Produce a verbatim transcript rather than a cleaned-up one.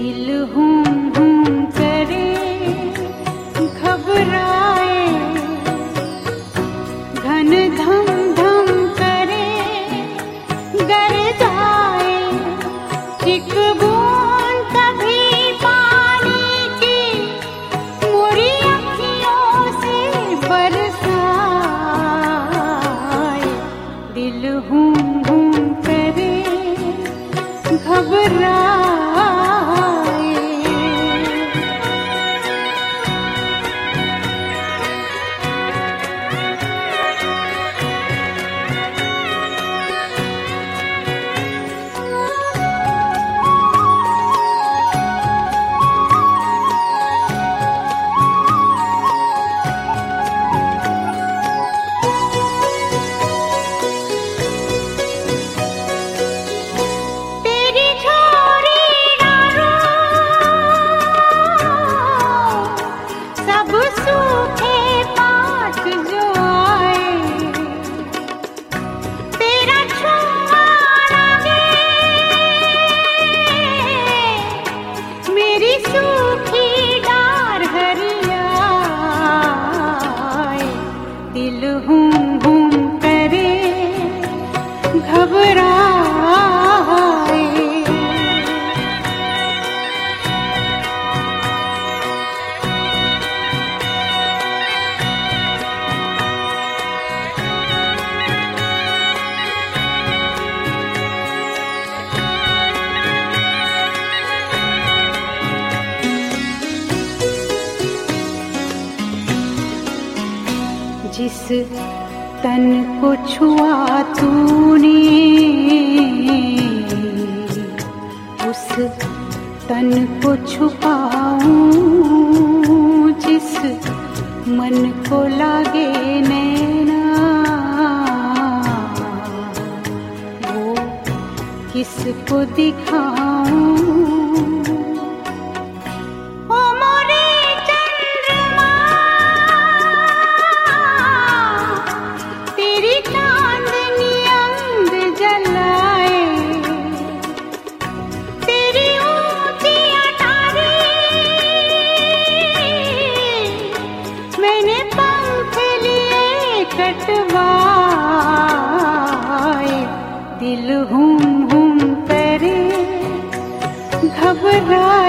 दिल हूँ हूँ करे घबराए, घन धम धम करे गर जाए, एक बूंद कभी पानी की मोरी अखियों से बरसाए, दिल हूँ हूँ करे घबराए। दिल हूँ हूँ करे घबराए। जिस तन को छुआ तूने उस तन को छुपाऊं, जिस मन को लागे नैना वो किसको दिखाऊं। दिल हूँ हूँ करे घबरा।